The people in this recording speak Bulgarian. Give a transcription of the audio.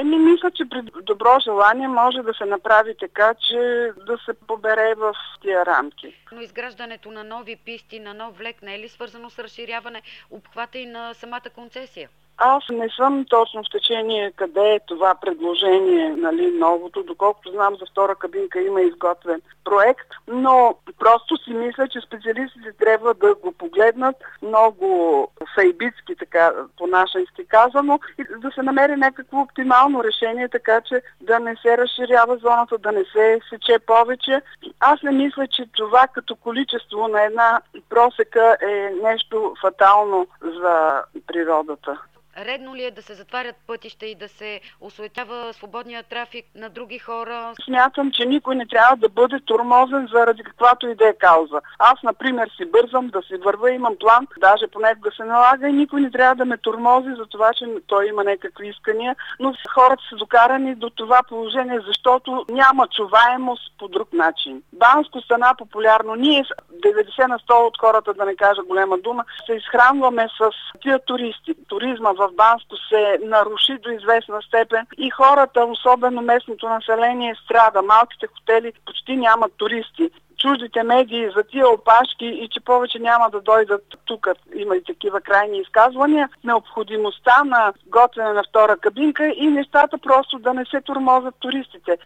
Мисля, че при добро желание може да се направи така, че да се побере в тия рамки. Но изграждането на нови писти, на нов влек не е ли свързано с разширяване обхвата и на самата концесия? Аз не съм точно в течение къде е това предложение, новото. Доколкото знам, за втора кабинка има изготвен проект, но просто си мисля, че специалистите трябва да го погледнат много сайбитски, така по-нашенски казано, и да се намери някакво оптимално решение, така че да не се разширява зоната, да не се сече повече. Аз не мисля, че това като количество на една просека е нещо фатално за природата. Редно ли е да се затварят пътища и да се осуетява свободния трафик на други хора? Смятам, че никой не трябва да бъде тормозен заради каквато и да е кауза. Аз, например, си бързам да си вървя, имам план, даже понякога се налага и никой не трябва да ме тормози за това, че той има някакви искания, но хората са докарани до това положение, защото няма чуваемост по друг начин. Банско стана популярно. Ние 90 на 100 от хората, да не кажа голема дума, се изхранваме с тия туристи. Туризма в Банско се наруши до известна степен и хората, особено местното население, страда. Малките хотели почти нямат туристи. Чуждите медии за тия опашки и че повече няма да дойдат тук. Има и такива крайни изказвания. Необходимостта на готвене на втора кабинка и нещата просто да не се тормозят туристите.